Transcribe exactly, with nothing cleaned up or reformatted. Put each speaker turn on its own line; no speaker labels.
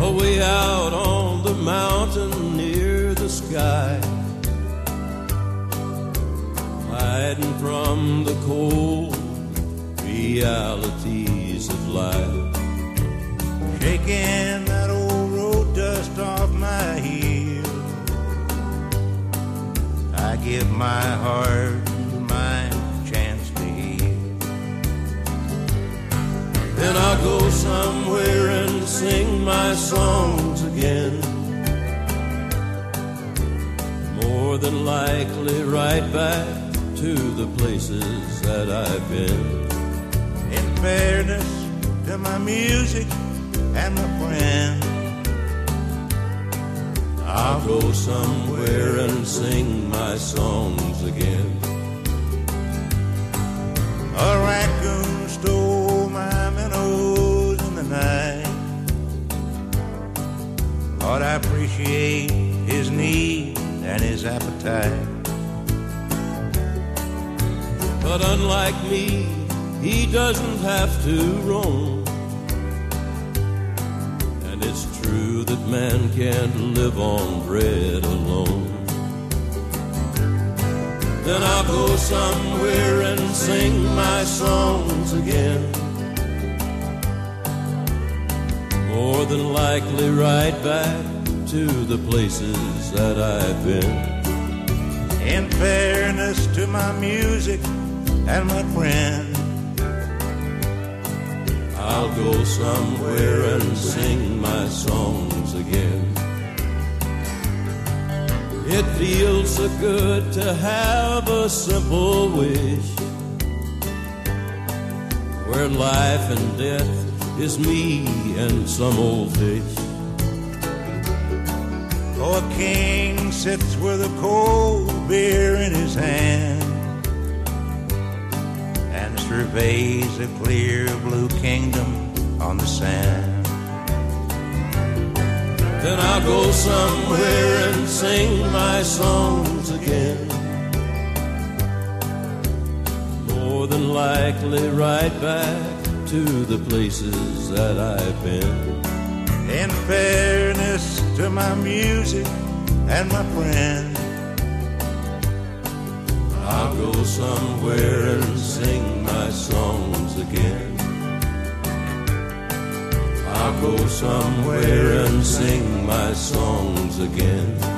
away out on the mountain near the sky, hiding from the cold realities of life,
shaking that old road dust off my heel. I give my heart my chance to heal.
Then I'll go somewhere and sing my songs again, more than likely right back to the places that I've been.
In fairness to my music and my friend,
I'll go somewhere and sing my songs again.
A raccoon stole my minnows in the night. Lord, I appreciate his need and his appetite.
But unlike me, he doesn't have to roam. And it's true that man can't live on bread alone. Then I'll go somewhere and sing my songs again, more than likely right back to the places that I've been.
In fairness to my music and my friend,
I'll go somewhere and sing my songs again. It feels so good to have a simple wish, where life and death is me and some old fish.
Oh, a king sits with a cold beer in his hand and surveys a clear blue kingdom on the sand.
Then I'll go somewhere and sing my songs again, more than likely right back to the places that I've been.
In fairness to my music and my friend,
I'll go somewhere and sing my songs again. I'll go somewhere and sing my songs again.